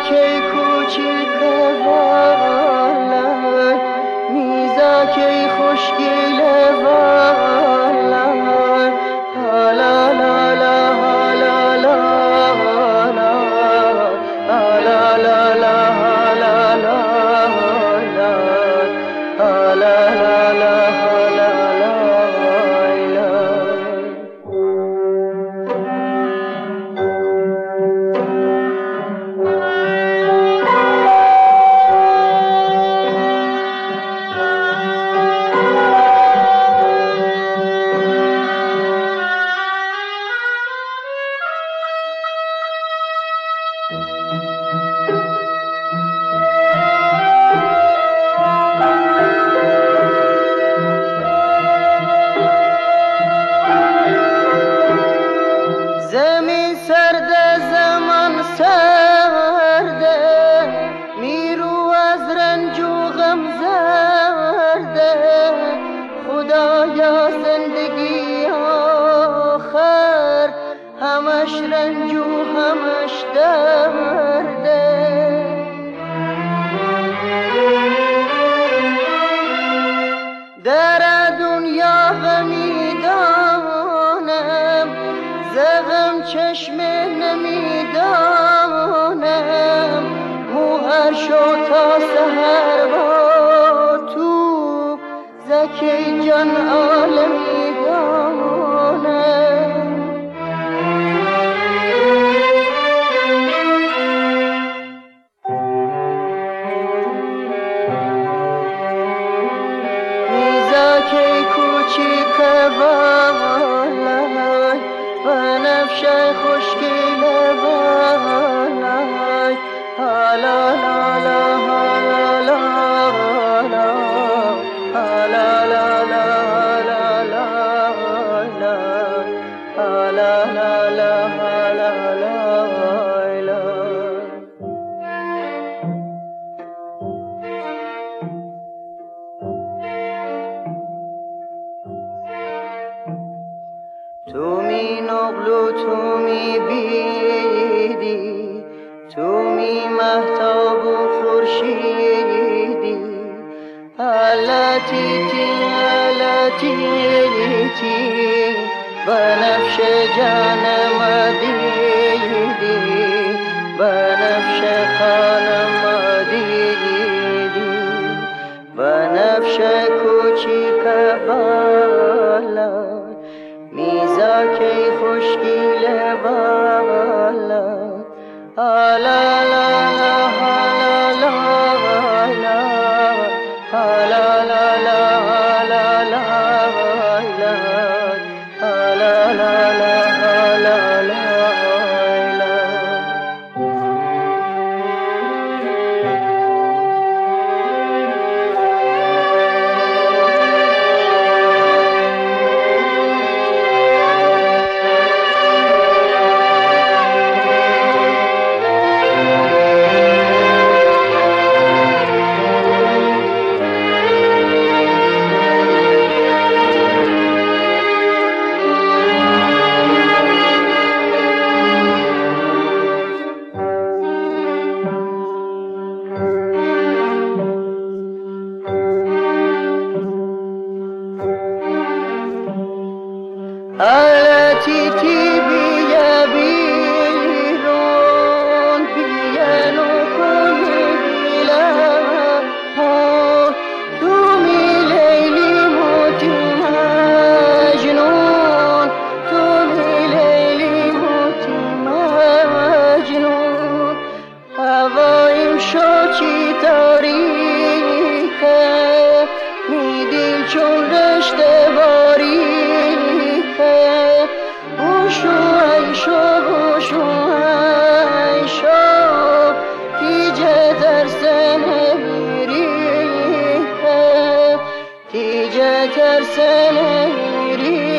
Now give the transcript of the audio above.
میزاکی کوچیک والای میزاکی خوشگیل والای لا لا لا لا لا لا لا لا زمین سرده زمان سرده میرو از رنج و غم زرده خدایا زندگی آخر همش رنج و همش درده در دنیا غمی دانم زغم چشم نمیدانم موهر شو تا سهر با تو زکی جان عالمی دانم میزاکی کوچیک والای بنفشه خوشگیل والای لا لا لا لا لا تو می نقل و تو می بیدی تو می مهتاب و خورشیدی علتیتی علتیتی بنفش جانم دیدی بنفش خانم دیدی بنفش کوچیک بالا میزاکی خوشگیل والا لا لا لا لا علتیتی بیا بیرون بیانو کنی بیلا تو می لیلی موتی مجنون تو می لیلی موتی مجنون هوایم شو چی تاریکه می دل چون رشته باریکه بوشو ای شو تیجه ترسنه میریه تیجه ترسنه میریه